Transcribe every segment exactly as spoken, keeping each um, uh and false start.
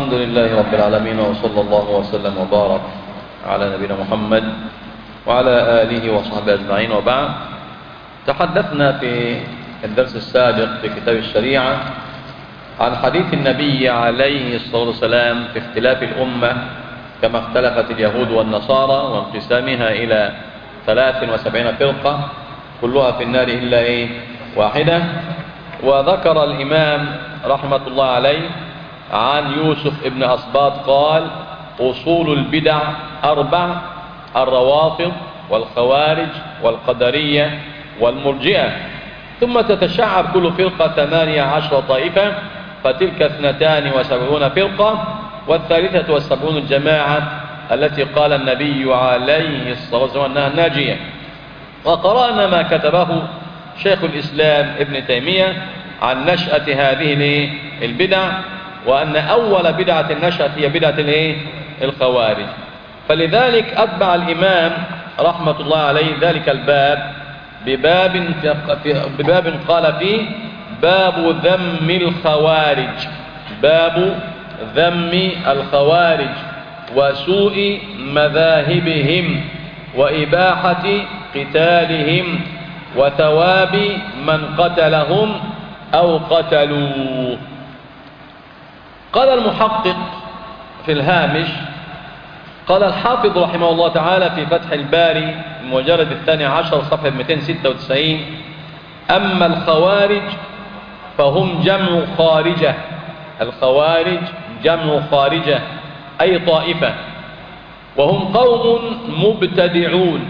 الحمد لله رب العالمين، وصلى الله وسلم وبارك على نبينا محمد وعلى آله وصحبه أجمعين، وبعد. تحدثنا في الدرس السابق في كتاب الشريعة عن حديث النبي عليه الصلاة والسلام في اختلاف الأمة كما اختلفت اليهود والنصارى وانقسامها إلى ثلاث وسبعين فرقة كلها في النار إلا إيه واحدة. وذكر الإمام رحمة الله عليه عن يوسف ابن أصباط قال: أصول البدع أربع: الروافض والخوارج والقدرية والمرجئة، ثم تتشعب كل فرقة ثمانية عشر طائفة، فتلك اثنتان وسبعون فرقة، والثالثة والسبعون الجماعة التي قال النبي عليه الصلاة والسلام أنها ناجية. وقرأنا ما كتبه شيخ الإسلام ابن تيمية عن نشأة هذه البدع، وأن أول بدعة نشأت هي بدعة الخوارج. فلذلك أتبع الإمام رحمة الله عليه ذلك الباب بباب, بباب قال فيه: باب ذم الخوارج، باب ذم الخوارج وسوء مذاهبهم وإباحة قتالهم وثواب من قتلهم أو قتلوه. قال المحقق في الهامش، قال الحافظ رحمه الله تعالى في فتح الباري المجلد الثاني عشر صفحة مئتين وستة وتسعين: أما الخوارج فهم جمع خارجة. الخوارج جمع خارجة أي طائفة، وهم قوم مبتدعون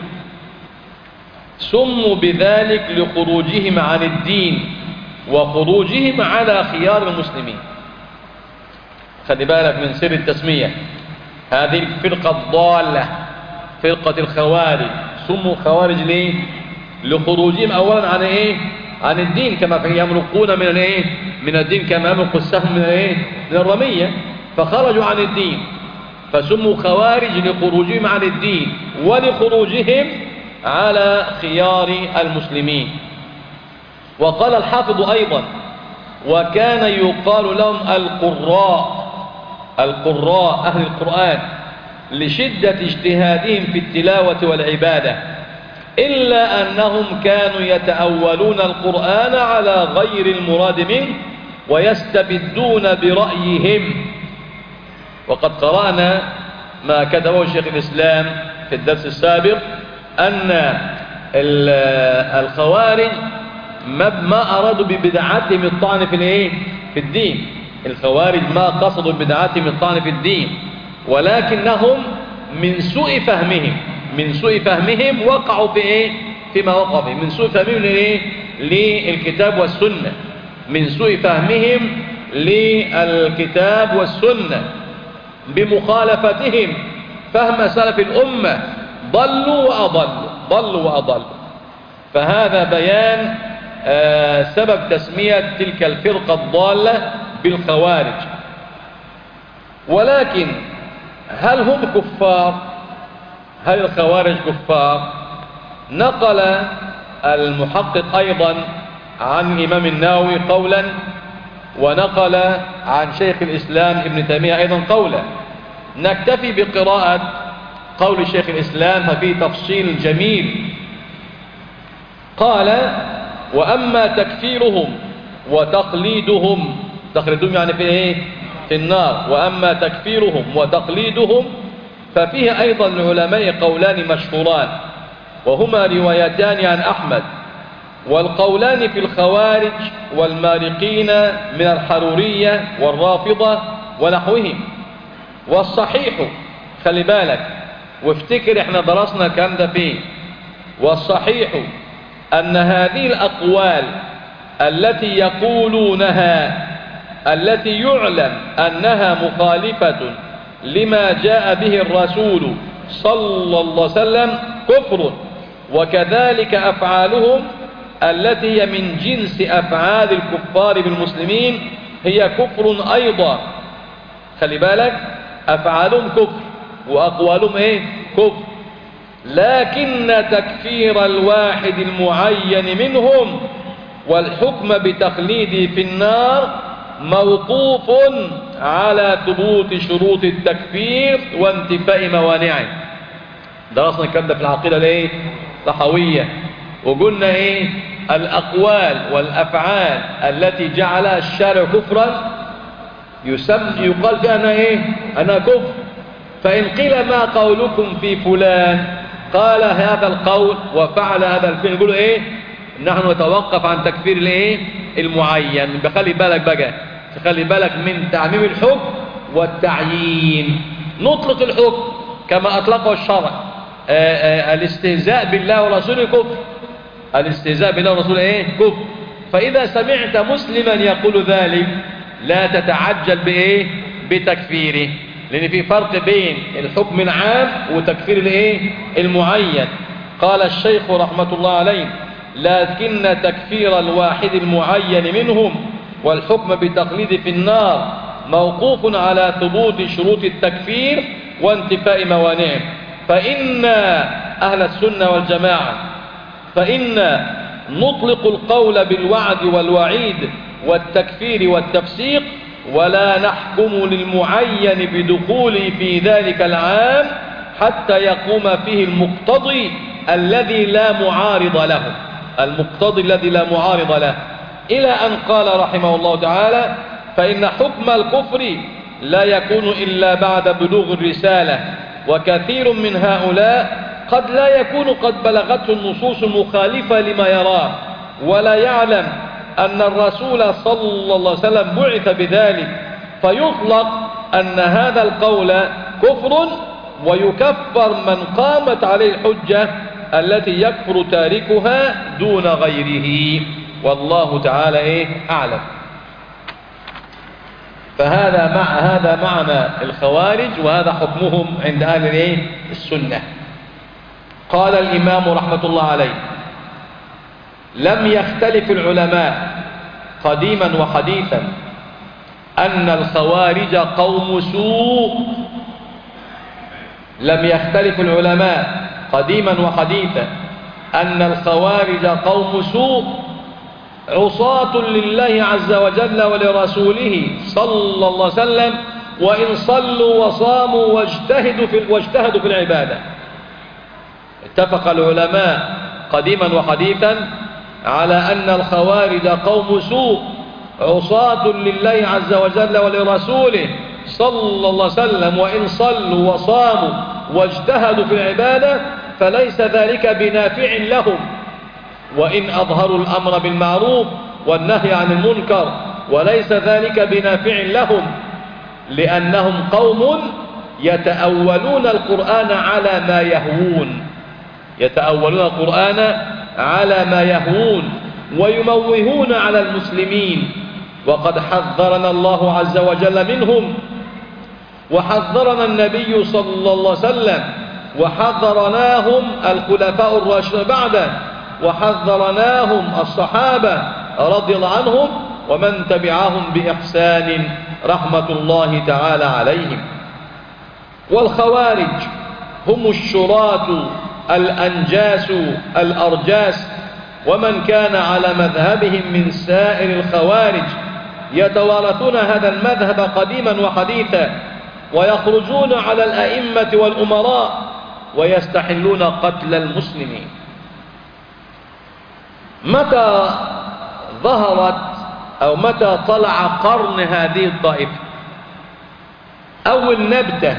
سموا بذلك لخروجهم عن الدين وخروجهم على خيار المسلمين. خلي بالك من سر التسمية. هذه الفرقة الضالة فرقة الخوارج سموا خوارج ليه؟ لخروجهم أولا عن إيه؟ عن الدين، كما يمرقون من الإيه؟ من الدين كما يمرق السهم من الإيه؟ من الرمية، فخرجوا عن الدين فسموا خوارج لخروجهم عن الدين ولخروجهم على خيار المسلمين. وقال الحافظ أيضا: وكان يقال لهم القراء، القراء أهل القرآن، لشدة اجتهادهم في التلاوة والعبادة، إلا أنهم كانوا يتأولون القرآن على غير المراد منه ويستبدون برأيهم. وقد قرأنا ما كتبه شيخ الإسلام في الدرس السابق أن الخوارج ما أرادوا ببدعاتهم الطعن في الايه في الدين. الخوارج ما قصدوا ببدعاتهم الطعن في الدين، ولكنهم من سوء فهمهم من سوء فهمهم وقعوا في ايه فيما وقعوا فيه، من سوء فهمهم لإيه؟ للكتاب والسنة، من سوء فهمهم للكتاب والسنة بمخالفتهم فهم سلف الأمة، ضلوا وأضلوا ضلوا وأضلوا. فهذا بيان آه سبب تسمية تلك الفرقة الضالة بالخوارج. ولكن هل هم كفار؟ هل الخوارج كفار؟ نقل المحقق أيضا عن الإمام النووي قولا، ونقل عن شيخ الإسلام ابن تيمية أيضا قولا. نكتفي بقراءة قول شيخ الإسلام ففيه تفصيل جميل. قال: وأما تكفيرهم وتقليدهم، تقليدهم يعني في إيه؟ في النار. وأما تكفيرهم وتقليدهم ففيه أيضا العلماء قولان مشهوران، وهما روايتان عن أحمد، والقولان في الخوارج والمارقين من الحرورية والرافضة ونحوهم. والصحيح، خلي بالك وافتكر احنا درسنا الكلام ده فيه، والصحيح أن هذه الأقوال التي يقولونها التي يعلم أنها مخالفة لما جاء به الرسول صلى الله عليه وسلم كفر، وكذلك أفعالهم التي هي من جنس أفعال الكفار بالمسلمين هي كفر أيضا. خلي بالك، أفعالهم كفر وأقوالهم إيه؟ كفر. لكن تكفير الواحد المعين منهم والحكم بتخليده في النار موقوف على ثبوت شروط التكفير وانتفاء موانعه. درسنا الكلام ده في العقيدة الايه الطحاوية، وقلنا ايه الأقوال والأفعال التي جعلها الشارع كفرا يسمى يقال فيها أنا ايه أنا كفر. فإن قيل ما قولكم في فلان قال هذا القول وفعل هذا الفعل، يقولوا ايه نحن نتوقف عن تكفير الايه المعين. بخلي بالك بقى، خلي بالك من تعميم الحكم والتعيين. نطلق الحكم كما أطلقه الشرع، آآ آآ الاستهزاء بالله ورسوله كفر، الاستهزاء بالله ورسوله ايه كفر. فإذا سمعت مسلما يقول ذلك لا تتعجل بايه بتكفيره، لأن في فرق بين الحكم العام وتكفير الايه المعين. قال الشيخ رحمة الله عليه لكن تكفير الواحد المعين منهم والحكم بتقليد في النار موقوف على ثبوت شروط التكفير وانتفاء موانعه. فإن أهل السنة والجماعة فإن نطلق القول بالوعد والوعيد والتكفير والتفسيق ولا نحكم للمعين بدخوله في ذلك العام حتى يقوم فيه المقتضي الذي لا معارض له، المقتضي الذي لا معارض له، إلى أن قال رحمه الله تعالى فإن حكم الكفر لا يكون إلا بعد بلوغ الرسالة، وكثير من هؤلاء قد لا يكون قد بلغته النصوص المخالفة لما يراه ولا يعلم أن الرسول صلى الله عليه وسلم بعث بذلك، فيطلق أن هذا القول كفر ويكفر من قامت عليه الحجة التي يكفر تاركها دون غيره، والله تعالى إيه أعلم. فهذا مع هذا معنى الخوارج، وهذا حكمهم عند أهل الإيه السنة. قال الإمام رحمة الله عليه لم يختلف العلماء قديما وحديثا أن الخوارج قوم سوء. لم يختلف العلماء قديما وحديثا أن الخوارج قوم سوء عصاة لله عز وجل ولرسوله صلى الله عليه وسلم، وإن صلوا وصاموا واجتهدوا في, واجتهدوا في العبادة. اتفق العلماء قديما وحديثا على أن الخوارج قوم سوء عصاة لله عز وجل ولرسوله صلى الله عليه وسلم، وإن صلوا وصاموا واجتهدوا في العبادة فليس ذلك بنافع لهم، وإن أظهروا الأمر بالمعروف والنهي عن المنكر، وليس ذلك بنافع لهم لأنهم قوم يتأولون القرآن على ما يهوون، يتأولون القرآن على ما يهوون ويموهون على المسلمين. وقد حذرنا الله عز وجل منهم، وحذرنا النبي صلى الله عليه وسلم، وحذرناهم الخلفاء الراشدون بعده، وحذرناهم الصحابة رضي الله عنهم ومن تبعهم بإحسان رحمة الله تعالى عليهم. والخوارج هم الشراة الأنجاس الأرجاس، ومن كان على مذهبهم من سائر الخوارج يتوارثون هذا المذهب قديما وحديثا، ويخرجون على الأئمة والأمراء ويستحلون قتل المسلمين. متى ظهرت أو متى طلع قرن هذه الطائفة؟ أول نبتة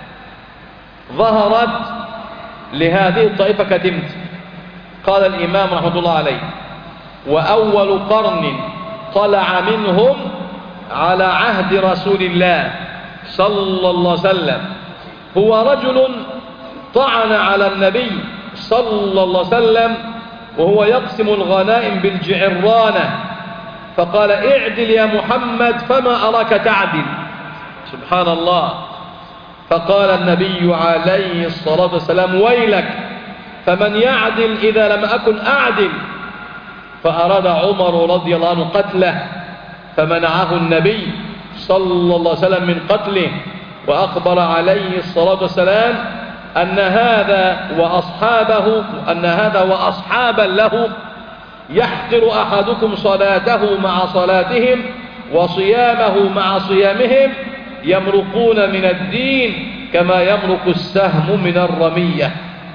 ظهرت لهذه الطائفة كتمت. قال الإمام رحمة الله عليه وأول قرن طلع منهم على عهد رسول الله صلى الله عليه وسلم هو رجل طعن على النبي صلى الله عليه وسلم وهو يقسم الغنائم بالجعرانة، فقال اعدل يا محمد فما أراك تعدل. سبحان الله. فقال النبي عليه الصلاة والسلام ويلك فمن يعدل إذا لم أكن أعدل. فأراد عمر رضي الله عنه قتله، فمنعه النبي صلى الله عليه وسلم من قتله، وأخبر عليه الصلاة والسلام أن هذا وأصحابه أن هذا وأصحابا له يحقر أحدكم صلاته مع صلاتهم وصيامه مع صيامهم يمرقون من الدين كما يمرق السهم من الرمية.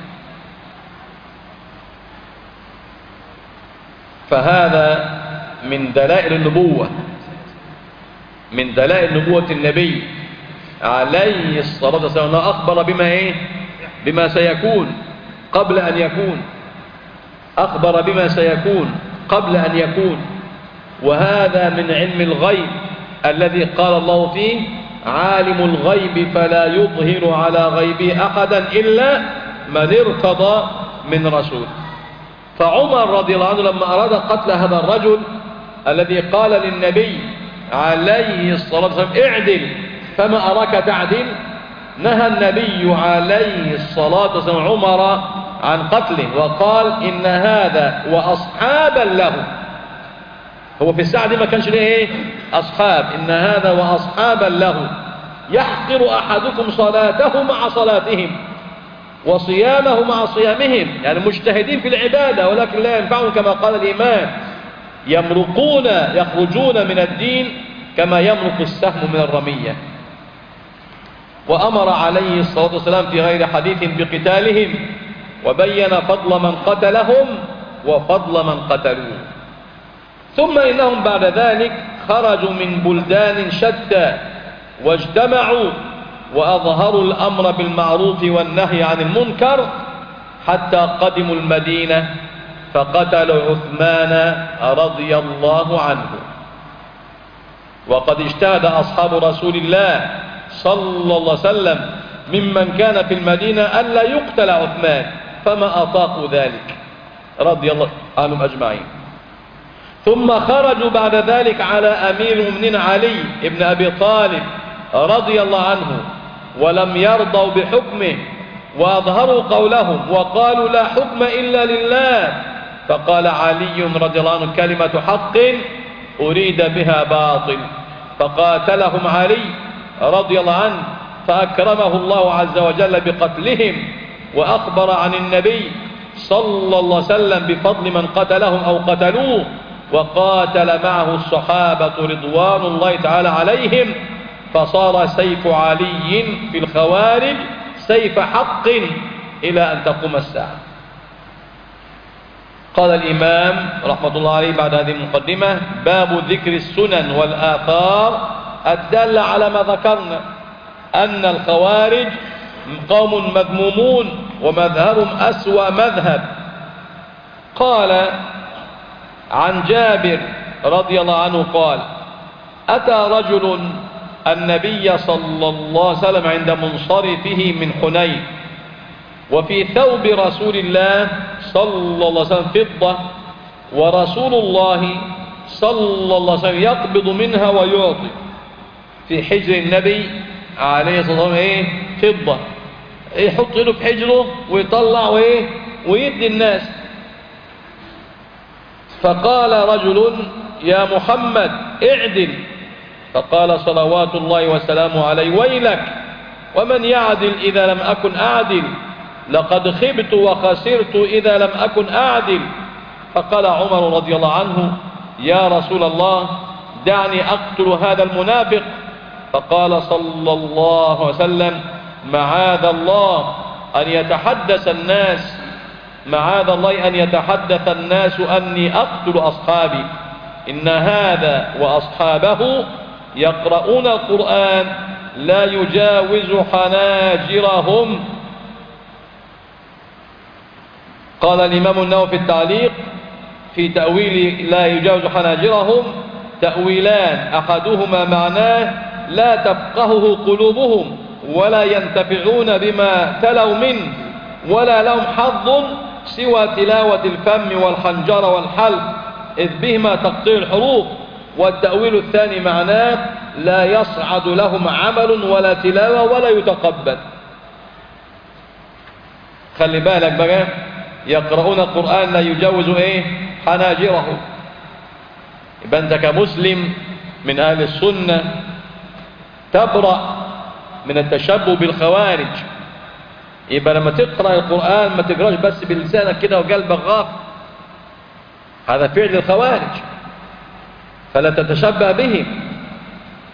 فهذا من دلائل النبوة، من دلائل نبوة النبي عليه الصلاة والسلام، أنه أخبر بما إيه؟ بما سيكون قبل أن يكون، أخبر بما سيكون قبل أن يكون. وهذا من علم الغيب الذي قال الله فيه: عالم الغيب فلا يظهر على غيبه أحدا إلا من ارتضى من رسول. فعمر رضي الله عنه لما أراد قتل هذا الرجل الذي قال للنبي عليه الصلاة والسلام: اعدل فما أراك تعدل، نهى النبي عليه الصلاة والسلام عمر عن قتله، وقال: إن هذا وأصحابا له. هو في الساعة دي ما كانش ليه ايه؟ أصحاب. إن هذا وأصحابا له يحقر أحدكم صلاته مع صلاتهم وصيامه مع صيامهم، يعني مجتهدين في العبادة ولكن لا ينفعهم، كما قال الإمام: يمرقون يخرجون من الدين كما يمرق السهم من الرمية. وأمر عليه الصلاة والسلام في غير حديث بقتالهم، وبين فضل من قتلهم وفضل من قتلوه. ثم إنهم بعد ذلك خرجوا من بلدان شتى واجتمعوا وأظهروا الأمر بالمعروف والنهي عن المنكر حتى قدموا المدينة فقتلوا عثمان رضي الله عنه. وقد اجتهد أصحاب رسول الله صلى الله عليه وسلم ممن كان في المدينة ألا يقتل عثمان، فما أطاقوا ذلك رضي الله عنهم أجمعين. ثم خرجوا بعد ذلك على أمير المؤمنين علي بن أبي طالب رضي الله عنه، ولم يرضوا بحكمه وأظهروا قولهم وقالوا: لا حكم إلا لله. فقال علي رضي الله عنه: كلمة حق أريد بها باطل. فقاتلهم علي رضي الله عنه، فأكرمه الله عز وجل بقتلهم، وأخبر عن النبي صلى الله عليه وسلم بفضل من قتلهم أو قتلوه، وقاتل معه الصحابة رضوان الله تعالى عليهم، فصار سيف علي في الخوارج سيف حق إلى أن تقوم الساعة. قال الإمام رحمة الله عليه بعد هذه المقدمة: باب ذكر السنن والآثار الدالة على ما ذكرنا، أن الخوارج قوم مذمومون ومذهبهم أسوأ مذهب. قال عن جابر رضي الله عنه قال: أتى رجل النبي صلى الله عليه وسلم عند منصرفه من حنين، وفي ثوب رسول الله صلى الله عليه وسلم فضة، ورسول الله صلى الله عليه وسلم يقبض منها ويعطي. في حجر النبي عليه الصلاة والسلام ايه؟ فضة، يحط له في حجره ويطلع وايه؟ ويدي الناس. فقال رجل: يا محمد اعدل. فقال صلوات الله وسلامه عليه: ويلك، ومن يعدل إذا لم أكن أعدل؟ لقد خبت وخسرت إذا لم أكن أعدل. فقال عمر رضي الله عنه: يا رسول الله، دعني أقتل هذا المنافق. فقال صلى الله عليه وسلم: معاذ الله أن يتحدث الناس معاذ الله أن يتحدث الناس أني أقتل أصحابي، إن هذا وأصحابه يقرؤون القرآن لا يجاوز حناجرهم. قال الإمام النووي في التعليق في تأويل لا يجاوز حناجرهم تأويلان: أحدهما معناه لا تفقهه قلوبهم ولا ينتفعون بما تلوا منه ولا لهم حظ سوى تلاوة الفم والحنجر والحلق، إذ بهما تقطيع الحروف. والتأويل الثاني معناه لا يصعد لهم عمل ولا تلاوة ولا يتقبل. خلي بالك بقى، يقرؤون القرآن لا يجاوز ايه؟ حناجرهم. يبقى انت كمسلم من اهل السنة تبرأ من التشبه بالخوارج. يبقى لما تقرأ القرآن ما تقراش بس بلسانك كده وقلبك غافل، هذا فعل الخوارج، فلا تتشبه بهم.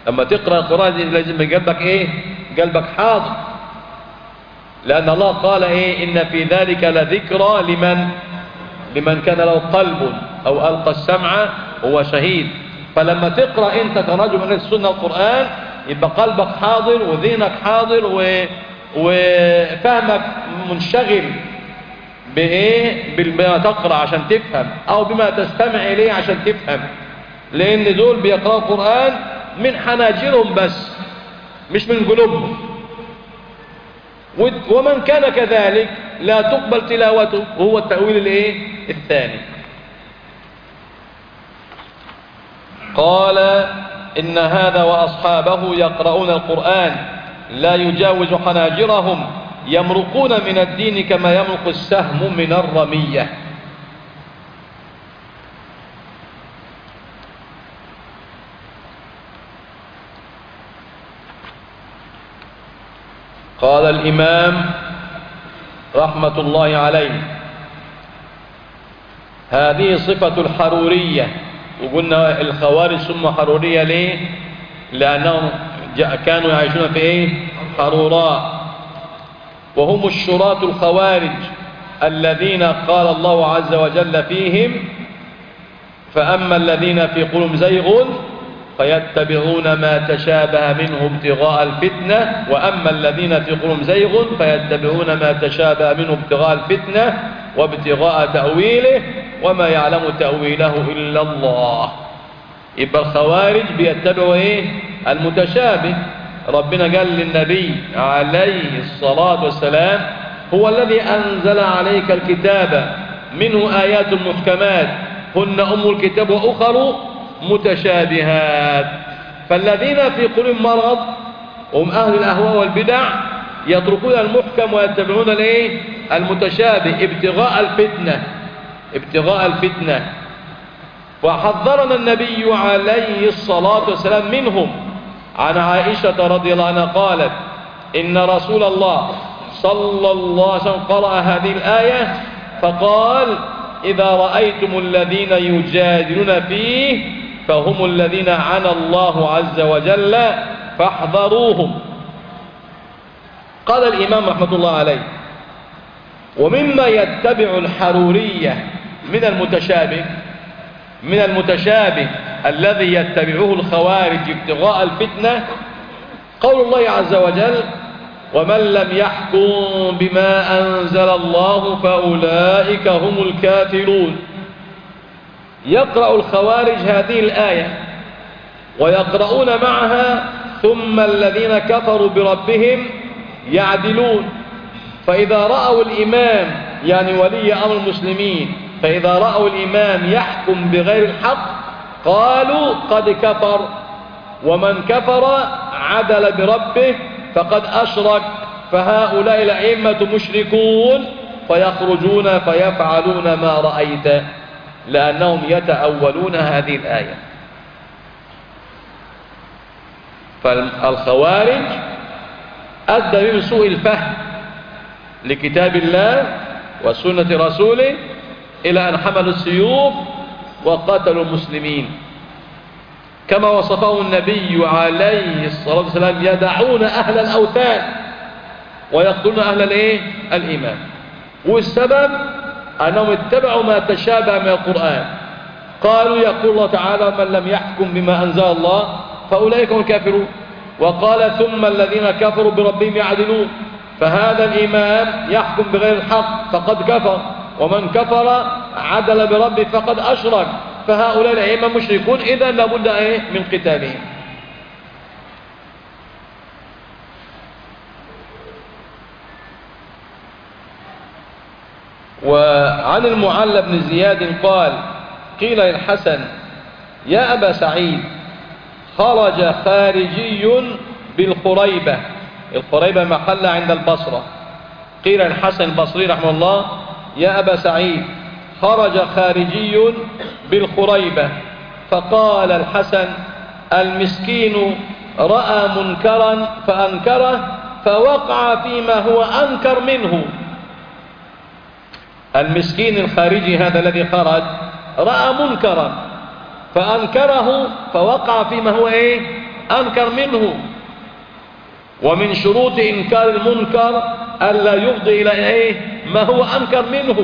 لما تقرأ القرآن لازم قلبك ايه؟ قلبك حاضر، لأن الله قال ايه؟ إن في ذلك لذكرى لمن لمن كان له قلب أو ألقى السمع هو شهيد. فلما تقرأ انت كرجل من السنة القرآن يبقى قلبك حاضر وذهنك حاضر و... وفهمك منشغل بايه؟ بما تقرأ عشان تفهم، او بما تستمع اليه عشان تفهم، لان دول بيقرأوا القرآن من حناجرهم بس مش من قلوبهم. ومن كان كذلك لا تقبل تلاوته، وهو التأويل الايه؟ الثاني. قال إن هذا وأصحابه يقرؤون القرآن لا يجاوز حناجرهم يمرقون من الدين كما يمرق السهم من الرمية. قال الإمام رحمة الله عليه هذه صفة الحرورية. وقلنا الخوارج ثم حرورية ليه؟ لأنهم كانوا يعيشون في ايه؟ حروراء، وهم الشراط الخوارج الذين قال الله عز وجل فيهم فأما الذين في قلوبهم زيغ فيتبعون ما تشابه منه ابتغاء الفتنة، وأما الذين في قلوبهم زيغ فيتبعون ما تشابه منه ابتغاء الفتنة وابتغاء تأويله وما يعلم تأويله إلا الله. يبقى الخوارج بيتبعوا ايه؟ المتشابه. ربنا قال للنبي عليه الصلاة والسلام هو الذي أنزل عليك الكتاب منه آيات محكمات هن أم الكتاب وأخر متشابهات. فالذين في قلوبهم مرض هم أهل الأهواء والبدع يتركون المحكم ويتبعون الايه؟ المتشابه ابتغاء الفتنة ابتغاء الفتنة. وحذرنا النبي عليه الصلاة والسلام منهم. عن عائشة رضي الله عنها قالت إن رسول الله صلى الله عليه وسلم قرأ هذه الآية فقال إذا رأيتم الذين يجادلون فيه فهم الذين عنى الله عز وجل فاحذروهم. قال الإمام رحمة الله عليه ومما يتبع الحرورية من المتشابه من المتشابه الذي يتبعه الخوارج ابتغاء الفتنة قول الله عز وجل ومن لم يحكم بما أنزل الله فأولئك هم الكافرون. يقرأ الخوارج هذه الآية ويقرؤون معها ثم الذين كفروا بربهم يعدلون. فإذا رأوا الإمام يعني ولي أمر المسلمين فإذا رأوا الإمام يحكم بغير الحق قالوا قد كفر، ومن كفر عدل بربه فقد أشرك، فهؤلاء الأئمة مشركون فيخرجون فيفعلون ما رأيت لأنهم يتأولون هذه الآية. فالخوارج أدى من سوء الفهم لكتاب الله وسنة رسوله إلى أن حملوا السيوف وقتلوا المسلمين كما وصفه النبي عليه الصلاة والسلام يدعون أهل الأوثان ويقتلون أهل الإيه؟ الإيمان. والسبب أنهم اتبعوا ما تشابه من القرآن. قالوا يقول الله تعالى من لم يحكم بما أنزل الله فأولئك هم الكافرون، وقال ثم الذين كفروا بربهم يعدلون. فهذا الإمام يحكم بغير الحق فقد كفر، ومن كفر عدل بربه فقد أشرك، فهؤلاء الأئمة مشركون. إذا لابد إيه؟ من قتالهم. وعن المعلى بن زياد قال قيل للحسن يا أبا سعيد خرج خارجي بالخريبة. الخريبة محل عند البصرة. قيل للحسن البصري رحمه الله يا أبا سعيد خرج خارجي بالخريبة. فقال الحسن المسكين رأى منكرا فأنكره فوقع فيما هو أنكر منه. المسكين الخارجي هذا الذي خرج رأى منكرا فأنكره فوقع فيما هو إيه؟ أنكر منه. ومن شروط إنكار المنكر ألا يفضي إلى إيه ما هو أنكر منه.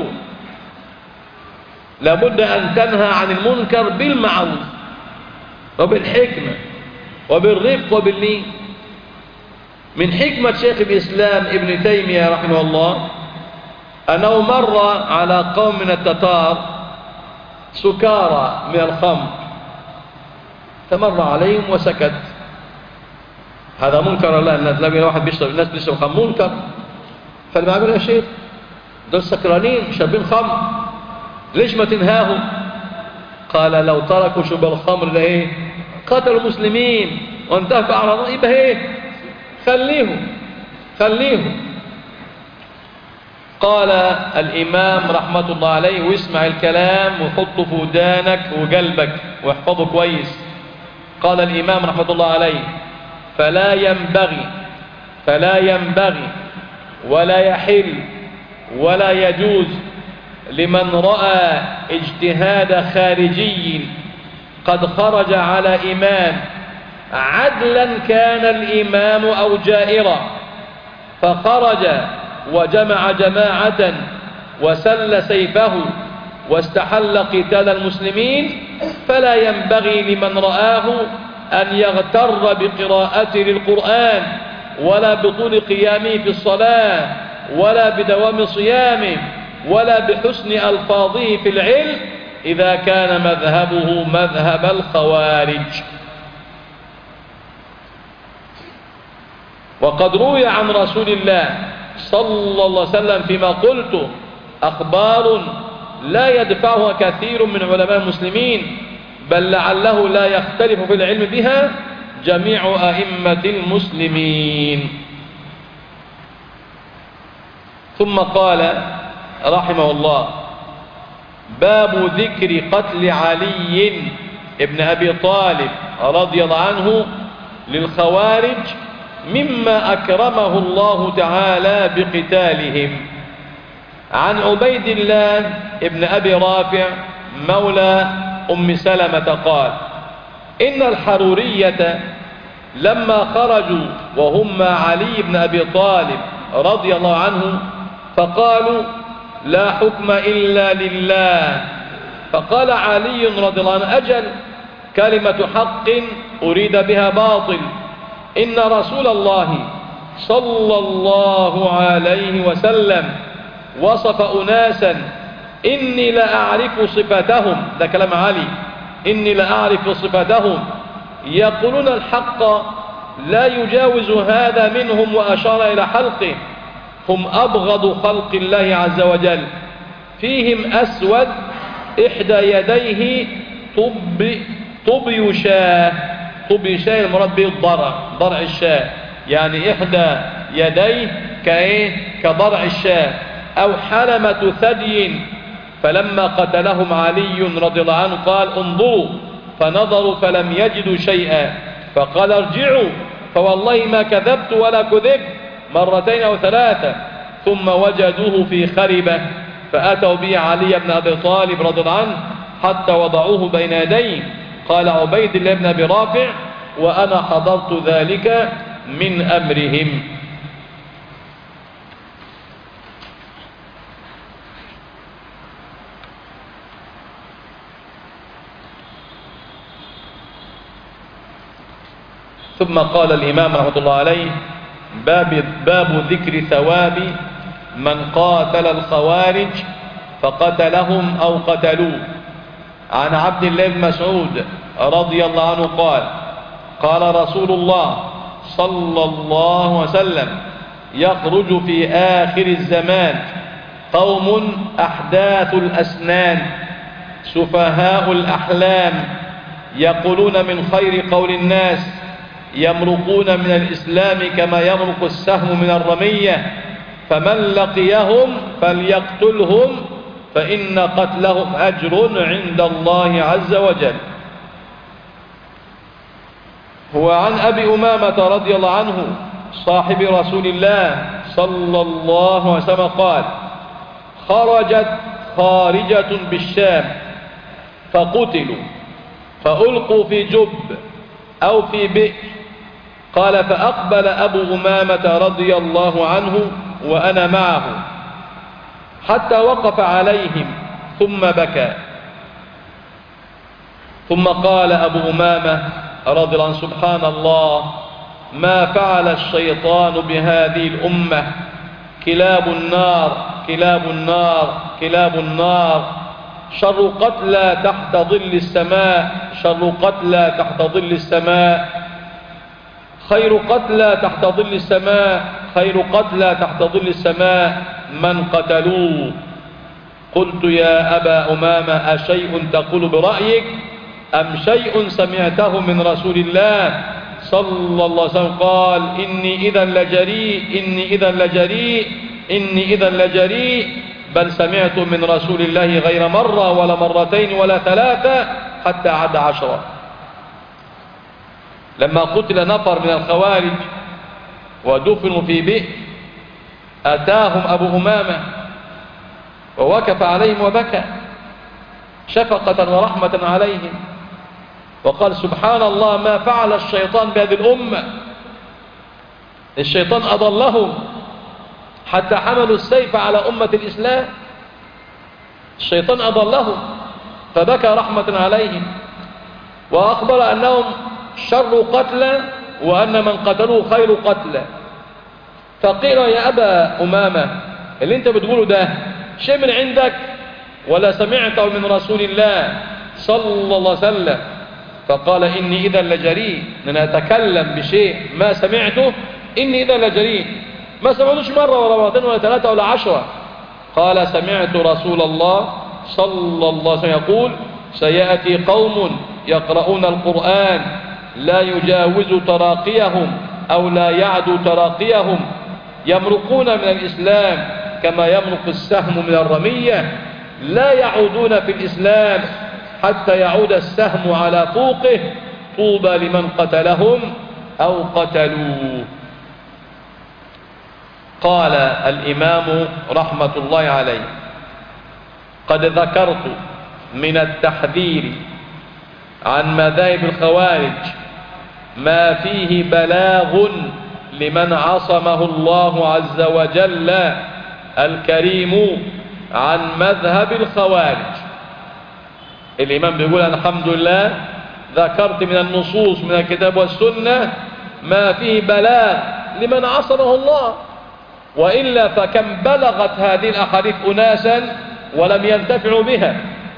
لابد أن تنهى عن المنكر بالمعروف وبالحكمة وبالرفق وباللين. من حكمة شيخ الإسلام ابن تيمية رحمه الله أنه مر على قوم من التتار سكارى من الخمر، فمر عليهم وسكت. هذا منكر لا، الناس تلاقي واحد بيشرب، الناس بيشرب خمر منكر، فاللي عمل يا شيخ دول سكرانين شاربين خمر، ليش ما تنهاهم؟ قال لو تركوا شرب الخمر لايه قتلوا المسلمين وانتهكوا اعراضهم، يبقى ايه خليهم خليهم. قال الإمام رحمة الله عليه، واسمع الكلام وحطه في ودانك وقلبك واحفظه كويس. قال الإمام رحمة الله عليه: فلا ينبغي فلا ينبغي ولا يحل ولا يجوز لمن رأى اجتهاد خارجي قد خرج على إمام عدلا كان الإمام أو جائرا، فخرج وجمع جماعة وسل سيفه واستحل قتال المسلمين، فلا ينبغي لمن رآه أن يغتر بقراءته للقرآن ولا بطول قيامه في الصلاة ولا بدوام صيامه ولا بحسن ألفاظه في العلم إذا كان مذهبه مذهب الخوارج. وقد روي عن رسول الله صلى الله عليه وسلم فيما قلت أخبار لا يدفعها كثير من علماء المسلمين، بل لعله لا يختلف في العلم بها جميع أئمة المسلمين. ثم قال رحمه الله: باب ذكر قتل علي ابن أبي طالب رضي الله عنه للخوارج مما أكرمه الله تعالى بقتالهم. عن عبيد الله ابن أبي رافع مولى أم سلمة قال: إن الحرورية لما خرجوا وهم مع علي بن أبي طالب رضي الله عنه فقالوا: لا حكم إلا لله. فقال علي رضي الله عنه: أجل، كلمة حق أريد بها باطل. إن رسول الله صلى الله عليه وسلم وصف أناسا إني لأعرف صفتهم، ده كلام علي، إني لأعرف صفتهم يقولون الحق لا يجاوز هذا منهم، وأشار إلى حلقه: هم أبغض خلق الله عز وجل، فيهم أسود إحدى يديه طب طبي شاه. طبي شاه المراد به الضرع، ضرع الشاه، يعني إحدى يديه كإيه كضرع الشاه، أو حلمة ثدي. فلما قتلهم علي رضي الله عنه قال: انظروا، فنظروا فلم يجدوا شيئا، فقال: ارجعوا، فوالله ما كذبت ولا كذبت، مرتين أو ثلاثة. ثم وجدوه في خربة فأتوا به علي بن أبي طالب رضي الله عنه حتى وضعوه بين يديه. قال عبيد الله بن أبي رافع: وأنا حضرت ذلك من أمرهم. ثم قال الإمام رحمة الله عليه: باب, باب ذكر ثواب من قاتل الخوارج فقتلهم أو قتلوه. عن عبد الله بن مسعود رضي الله عنه قال: قال رسول الله صلى الله عليه وسلم: يخرج في آخر الزمان قوم أحداث الأسنان سفهاء الأحلام، يقولون من خير قول الناس، يمرقون من الإسلام كما يمرق السهم من الرمية، فمن لقيهم فليقتلهم فإن قتلهم أجر عند الله عز وجل. هو عن أبي أمامة رضي الله عنه صاحب رسول الله صلى الله عليه وسلم قال: خرجت خارجة بالشام فقتلوا فألقوا في جب أو في بئر. قال فأقبل أبو أمامة رضي الله عنه وأنا معه حتى وقف عليهم ثم بكى، ثم قال أبو أمامة رضي الله عنه سبحان الله ما فعل الشيطان بهذه الأمة، كلاب النار كلاب النار كلاب النار، شر قتلى تحت ظل السماء شر قتلى تحت ظل السماء، خير قتلى تحت ظل السماء خير قتلى تحت ظل السماء من قتلوه. قلت يا أبا أمامة أشيء تقول برأيك أم شيء سمعته من رسول الله صلى الله عليه وسلم؟ قال إني إذا لجريء إني إذا لجريء إني إذا لجريء بل سمعت من رسول الله غير مرة ولا مرتين ولا ثلاثة حتى عد عشرة. لما قتل نفر من الخوارج ودفنوا في بئر أتاهم أبو أمامة ووقف عليهم وبكى شفقة ورحمة عليهم وقال سبحان الله ما فعل الشيطان بهذه الأمة. الشيطان أضلهم حتى حملوا السيف على أمة الإسلام، الشيطان أضلهم فبكى رحمة عليهم وأخبر أنهم شر قتلى وأن من قتلوه خير قتلى. فقيل يا أبا أمامة اللي انت بتقوله ده شيء من عندك ولا سمعته من رسول الله صلى الله عليه وسلم؟ فقال إني إذا لجريء، أن أتكلم بشيء ما سمعته إني إذا لجريء، ما سمعتوش مرة ولا مرتين ولا ثلاثة ولا عشرة. قال سمعت رسول الله صلى الله عليه وسلم يقول سيأتي قوم يقرؤون القرآن لا يجاوز تراقيهم أو لا يعدو تراقيهم، يمرقون من الإسلام كما يمرق السهم من الرمية، لا يعودون في الإسلام حتى يعود السهم على فوقه، طوبى لمن قتلهم أو قتلوه. قال الإمام رحمة الله عليه قد ذكرت من التحذير عن مذاهب الخوارج ما فيه بلاغ لمن عصمه الله عز وجل الكريم عن مذهب الخوارج. الإمام بيقول الحمد لله ذكرت من النصوص من الكتاب والسنة ما فيه بلاغ لمن عصمه الله، وإلا فكم بلغت هذه الأحاديث أناسا ولم ينتفعوا بها.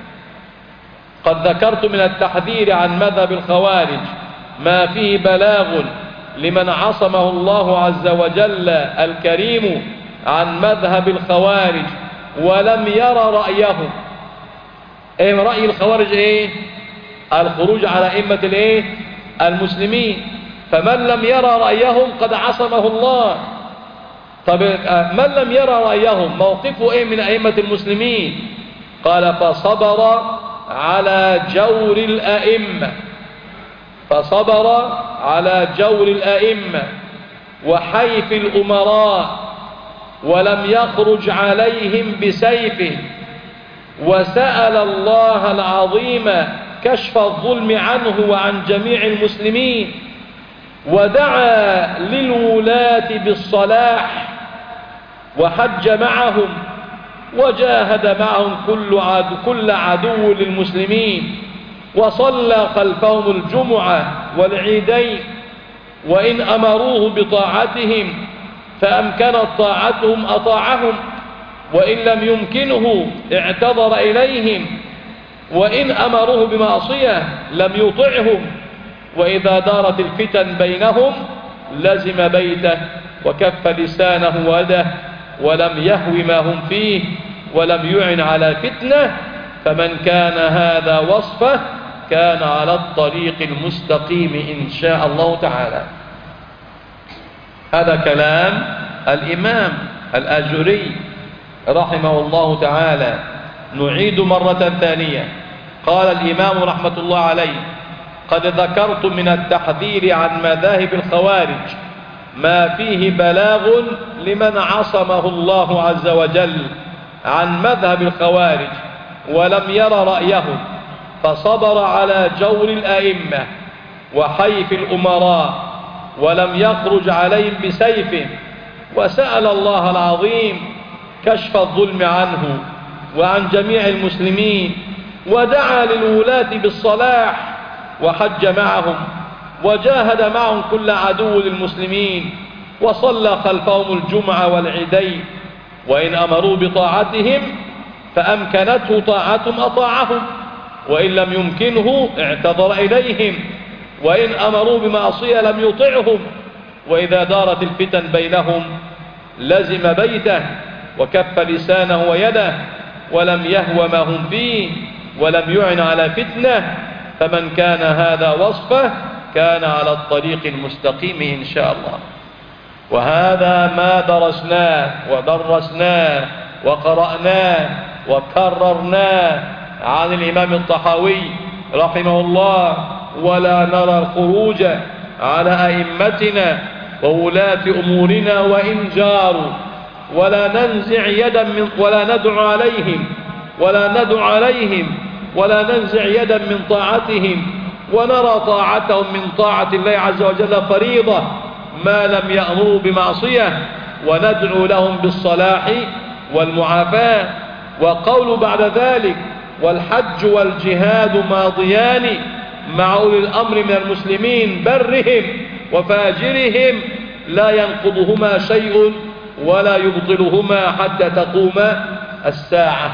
قد ذكرت من التحذير عن مذهب الخوارج ما فيه بلاغ لمن عصمه الله عز وجل الكريم عن مذهب الخوارج ولم يرى رأيهم. ايه رأي الخوارج؟ ايه؟ الخروج على ائمة الايه؟ المسلمين. فمن لم يرى رأيهم قد عصمه الله. طب من لم يرى رأيهم موقفه ايه من ائمة المسلمين؟ قال فصبر على جور الأئمة فصبر على جور الأئمة وحيف الأمراء ولم يخرج عليهم بسيفه، وسأل الله العظيم كشف الظلم عنه وعن جميع المسلمين، ودعا للولاة بالصلاح وحج معهم وجاهد معهم كل عدو, كل عدو للمسلمين، وصلى خلفهم الجمعة والعيدين، وإن أمروه بطاعتهم فأمكنت طاعتهم أطاعهم، وإن لم يمكنه اعتذر إليهم، وإن أمروه بمعصية لم يطعهم، وإذا دارت الفتن بينهم لزم بيته وكف لسانه وده ولم يهو ما هم فيه ولم يعن على فتنة. فمن كان هذا وصفه كان على الطريق المستقيم إن شاء الله تعالى. هذا كلام الإمام الآجري رحمه الله تعالى. نعيد مرة ثانية. قال الإمام رحمة الله عليه قد ذكرت من التحذير عن مذاهب الخوارج ما فيه بلاغ لمن عصمه الله عز وجل عن مذهب الخوارج ولم ير رأيهم، فصبر على جور الأئمة وحيف الأمراء ولم يخرج عليهم بسيف، وسأل الله العظيم كشف الظلم عنه وعن جميع المسلمين، ودعا للولاة بالصلاح وحج معهم وجاهد معهم كل عدو للمسلمين، وصلى خلفهم الجمعة والعيدين، وإن أمروا بطاعتهم فأمكنته طاعتهم أطاعهم، وإن لم يمكنه اعتذر إليهم، وإن أمروا بمعصية لم يطعهم، وإذا دارت الفتن بينهم لزم بيته وكف لسانه ويده، ولم يهو ما هم فيه ولم يعن على فتنة. فمن كان هذا وصفه كان على الطريق المستقيم إن شاء الله. وهذا ما درسناه ودرسناه وقرأناه وكررناه عن الإمام الطحاوي رحمه الله، ولا نرى الخروج على أئمتنا وولاة أمورنا وإن جاروا، ولا ننزع يدا من ولا ندعو عليهم ولا ندعو عليهم ولا ننزع يدا من طاعتهم، ونرى طاعتهم من طاعة الله عز وجل فريضة ما لم يأمروا بمعصية، وندعو لهم بالصلاح والمعافاة. وقول بعد ذلك والحج والجهاد ماضيان مع أولي الأمر من المسلمين برهم وفاجرهم لا ينقضهما شيء ولا يبطلهما حتى تقوم الساعة.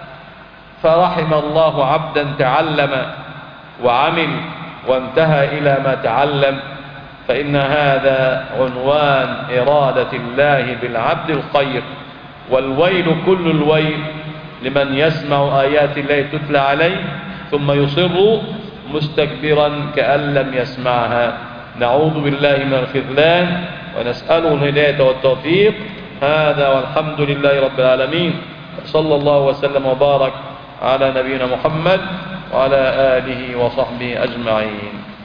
فرحم الله عبدا تعلم وعمل وانتهى إلى ما تعلم، فإن هذا عنوان إرادة الله بالعبد الخير. والويل كل الويل لمن يسمع آيات الله تتلى عليه ثم يصر مستكبرا كأن لم يسمعها. نعوذ بالله من الخذلان ونسأله الهداية والتوفيق. هذا والحمد لله رب العالمين، صلى الله وسلم وبارك على نبينا محمد وعلى آله وصحبه أجمعين.